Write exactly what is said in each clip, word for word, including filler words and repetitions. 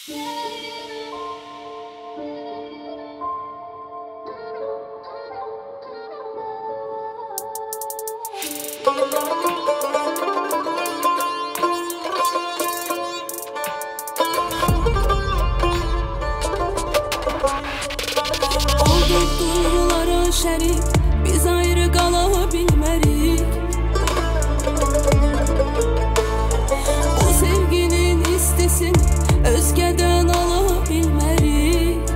Oldurdulara şerik, biz ayrı qala bilmərik. O sevginin istesin, özgədən ala bilmərik.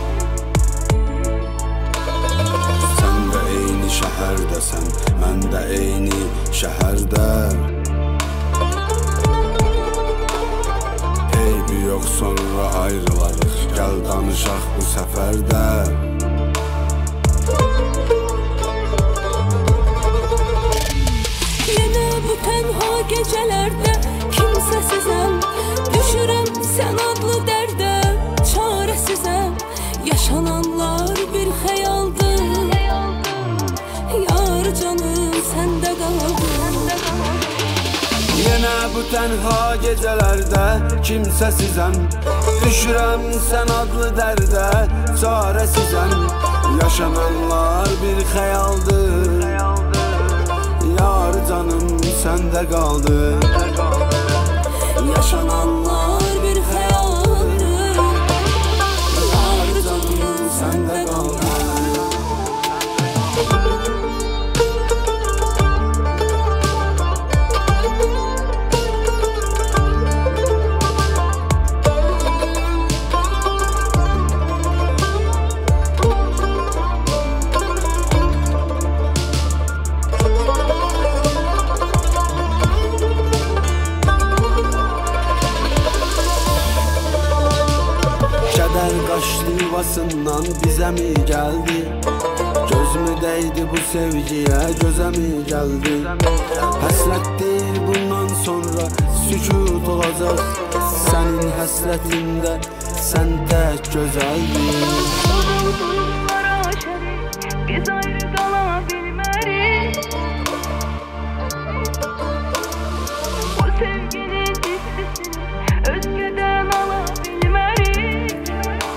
Sən də eyni şəhərdəsən, mən də eyni şəhərdə. Eybi yox, sonra ayrılarıq, gəl danışaq bu səfərdə. Yenə bu tənha gecələrdə kimsəsizəm, düşürəm sən adlı dərdə, çarəsizəm. Yaşananlar bir xəyaldır, yar canım səndə qaldı. Yenə bu tənha gecələrdə kimsəsizəm, düşürəm sən adlı dərdə, çarəsizəm. Yaşananlar bir xəyaldır, yar canım səndə qaldı. Yaşananlar bir xəyaldır, yar canım səndə qaldı. Kədər qaçdı yuvasından bizə mi gəldi? Gözmü dəydi bu sevgiyə, gözə mi gəldi? Həsrət deyil bundan sonra sükut olacaq, sənin həsrətində sən tək gözəldir. Oldurdulara şerik, biz ayrı qala bilmərik. O sevginin istisini özgədən ala bilmərik.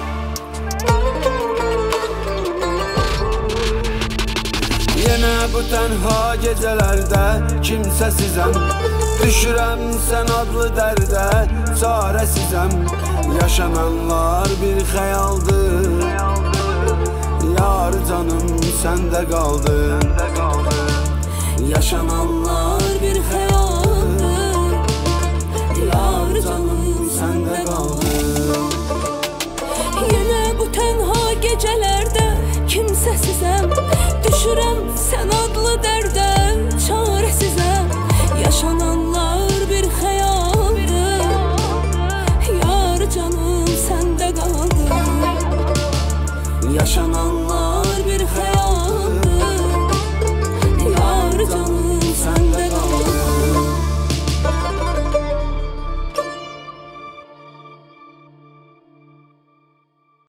Yenə bu tənha gecələrdə kimsəsizəm, düşürəm sən adlı dərdə, çarəsizəm. Yaşananlar bir xəyaldır, yar canım səndə qaldı. Yaşananlar bir xəyaldır.